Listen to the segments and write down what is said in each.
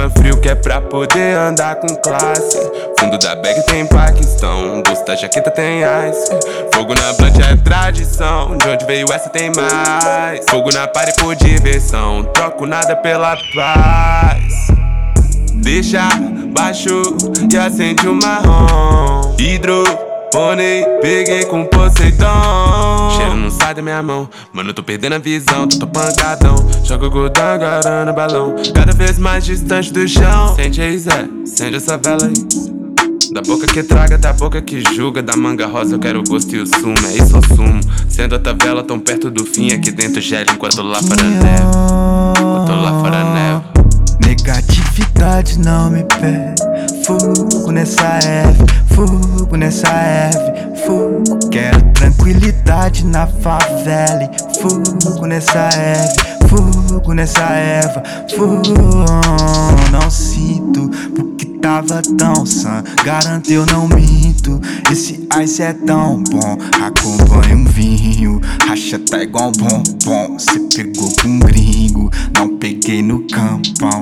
clima frio que é pra poder andar com classe. Fundo da bag tem Paquistão, bolso da jaqueta tem ice. Fogo na blunt é tradição, de onde veio essa tem mais. Fogo na party por diversão, troco nada pela paz. Deixa baixo e acende o marrom. Hidroponei, peguei com Poseidon. Cheiro não sai da minha mão, mano, tô perdendo a visão, tô pancadão. Jogo o godão agora no balão, cada vez mais distante do chão. Sente aí, Zé, acende essa vela aí. Da boca que traga, da boca que julga. Da manga rosa eu quero o gosto e o sumo. É isso o sumo, sendo a tabela tão perto do fim. Aqui dentro gelo enquanto lá fora neve. Enquanto lá fora neve. Negatividade não me pede. Fogo nessa F, fogo nessa F, fogo. Quero tranquilidade na favela. Fogo nessa F, fogo nessa Eva, fogo. Não sinto porque tava tão sã, garanto eu não minto. Esse ice é tão bom, acompanha um vinho. Racha tá igual bombom, cê pegou com um gringo, não peguei no campão.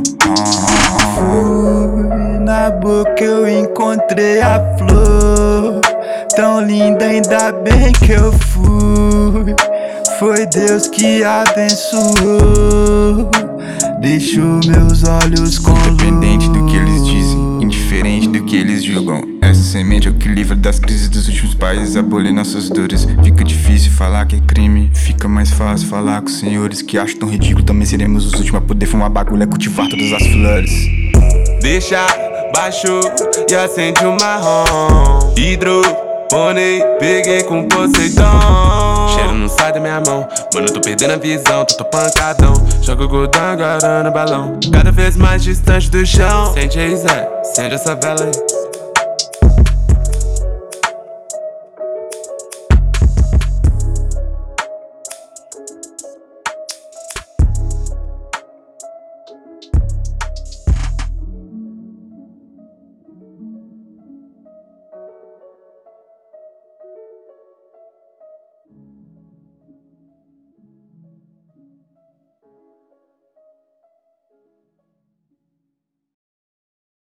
Fui na boca eu encontrei a flor, tão linda, ainda bem que eu fui. Foi Deus que abençoou, deixou meus olhos com luz. Independente do que eles dizem, indiferente do que eles julgam, essa semente é o que livra das crises dos últimos países, abolir nossas dores. Fica difícil falar que é crime, fica mais fácil falar com os senhores que acham tão ridículo. Também seremos os últimos a poder fumar bagulho, é cultivar todas as flores. Deixa baixo e acende o marrom. Hidroponei, peguei com Poseidon. Cheiro não sai da minha mão, mano, tô perdendo a visão, tô pancadão. Jogo o godão agora no balão, cada vez mais distante do chão. Sente aí, Zé, acende essa vela aí.